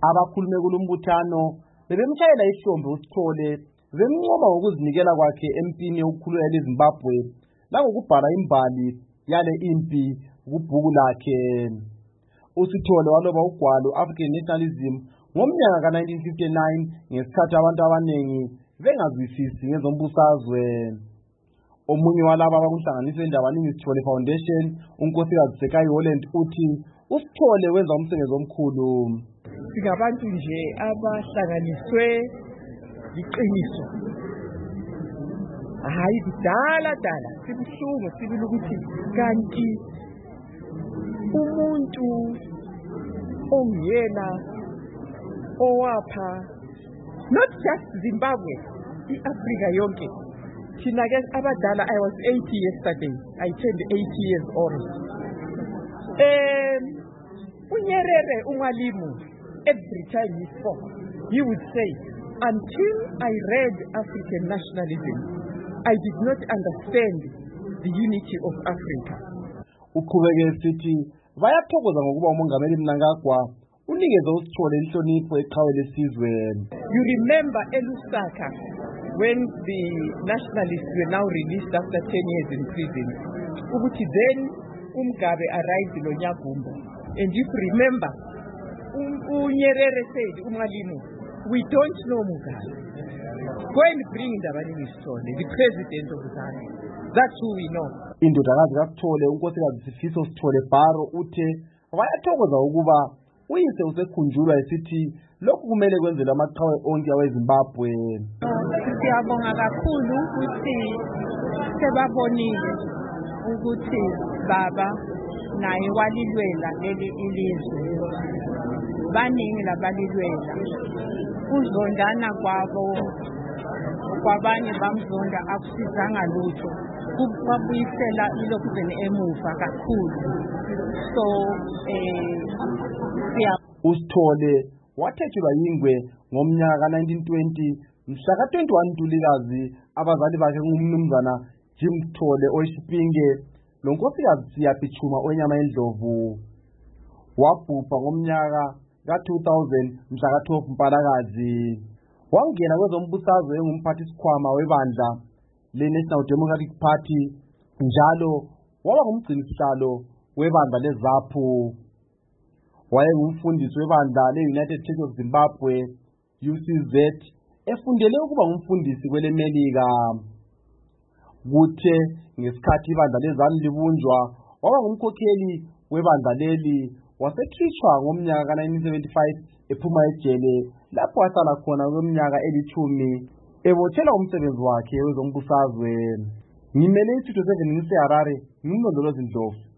Abakhulume kulombuthano bebemtshayela ihlombe uSithole bemnqoba ngokuzinikela kwakhe empini yokukhulula leZimbabwe langokubhala imbali yale impi kubhuku lakhe. uSithole waloba ugwalo African Nationalism ngomnyaka ka-1959 ngesikhathi abantu abaningi bengazwisisi ngezombusazwe. Omunye walaba abakuhlanganisa indaba Sithole Foundation, uNkosikazi Sekai Holland, uthi uSithole wenza umsebenzi omkhulu. Singabantu nje abahlanganiswe iqiniso. Hayi dala sibuhlungu sibili ukuthi kanti umuntu ongiyena owapha not just Zimbabwe, iAfrika yonke. Thina ke abadala, I was 80 yesterday. I turned 80 years old. Unyerere uMwalimu, every time he spoke, he would say, until I read African nationalism, I did not understand the unity of Africa. Uqhubeke sithi bayathokoza ngokuba umongameli Mnangagwa unikeze uSithole inhlonipho eqhawe lesizwe. You remember eLusaka when the nationalists were now released after 10 years in prison. Ukuthi then uMgabe arrived in Onyagumbo. And if you remember, uNyerere said, uMwalimu, we don't know Mugabe. Go and bring Ndabani Sithole, the president of Ghana. That's who we know. Indodakazi kaSithole, uNkosikazi Sifiso Sithole Baro, uthe bayathokoza ukuba uyise usekhunjulwa esithi lokhu kumele kwenzelwe amaqhawe onke aweZimbabwe. Siyabonga kakhulu ukuthi sebabonile ukuthi baba naye walilwela leli ilizwe. Baningi labalilwela. Uzondana kwabanye bamzonda akusizanga lutho. Kubuyisela ilokhuzeni emuva kakhulu. So uSithole wathethelwa yingwe ngomnyaka ka-1920 mhla ka-21 Ntulikazi. Abazali bakhe ngumnumzana Jim Sithole oyiShipinge noNkosikazi Siyaphichuma owenyama endlovu. Wabhubha ngomnyaka ka-2000 mhla ka-12 Mpalakazi. Wangena kwezombusazwe engumphathisikhwama webandla le-National Democratic Party njalo waba ngumgcinisihlalo webandla leZAPU. Wayengumfundisi webandla le-United Church of Zimbabwe, UCZ, efundele ukuba ngumfundisi kweleMelika. Kuthe ngesikhathi ibandla leZANU libunjwa waba ngumkhokheli webandla leli, wasekhishwa ngomnyaka ka-1975 ephuma ejele lapho wahlala khona kweminyaka eli-10 ebotshelwa umsebenzi wakhe wezombusazwe. Ngimele iStudio 7 ngiseHarare, ngimlondolozi Ndlovu.